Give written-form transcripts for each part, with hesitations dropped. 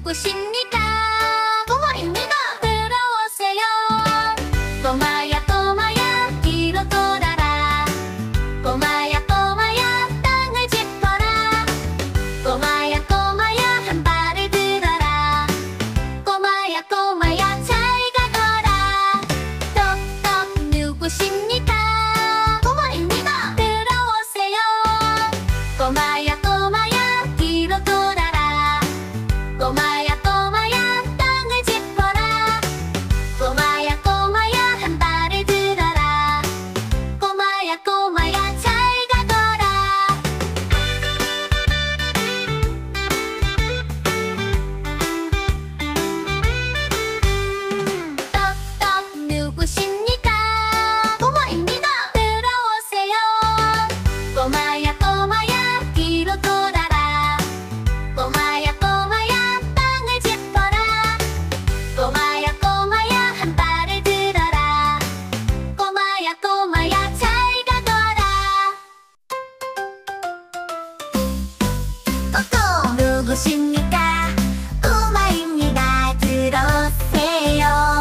누구십니까? 꼬마입니다. 들어오세요. 꼬마야 꼬마야 뒤로 돌아라. 꼬마야 꼬마야 땅을 짚어라. 꼬마야 꼬마야 한 발을 들어라. 꼬마야 꼬마야 잘 가거라. 똑똑 누구십니까? 꼬마입니다. 들어오세요. 꼬마야 꼬마야 뒤로 돌아라. 꼬마야 꼬마야 땅을 짚어라. 꼬마야 꼬마야 한 발을 들어라. 꼬마야 꼬마야 잘 가거라. 똑똑 누구십니까? 꼬마입니다. 들어오세요. 꼬마야 꼬마야 뒤로 돌아라. 꼬마야 꼬마야 땅을 짚어라. 꼬마야 꼬마야 한 발을 들어라. 꼬마야 꼬마야 잘 가거라. 꼬꼬 누구십니까? 꼬마입니다. 들어오세요.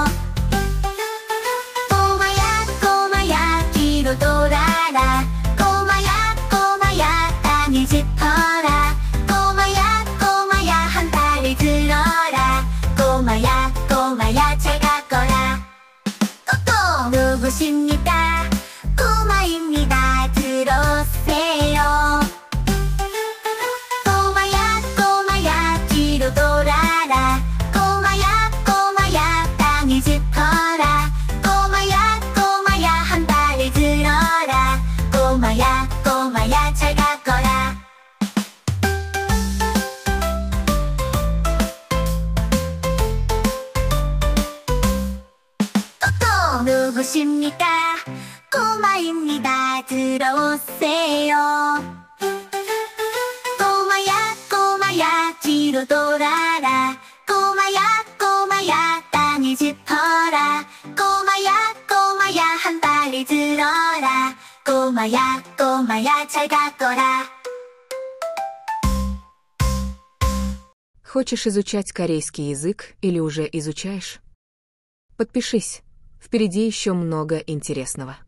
꼬마야 꼬마야 뒤로 돌아라. 꼬마야 꼬마야 땅을 짚어라. 꼬마야 꼬마야 한 발을 들어라. 꼬마야 꼬마야 잘 가거라. 꼬꼬 누구십니까? 꼬마입니다. 들어오세요. 꼬마야 꼬마야 뒤로 돌아라. 꼬마야 꼬마야 땅을 짚어라. 꼬마야 꼬마야 한 발을 들어라. 꼬마야 꼬마야 잘 가거라. 꼬꼬 누구십니까? 꼬마입니다. 들어오세요. 꼬마야 꼬마야 뒤로 돌아라. 꼬마야 꼬마야 땅을 짚어라. 꼬마야 꼬마야 한 발을 들어라. 꼬마야 꼬마야 잘 가거라. Хочешь изучать корейский язык или уже изучаешь? Подпишись, впереди еще много интересного.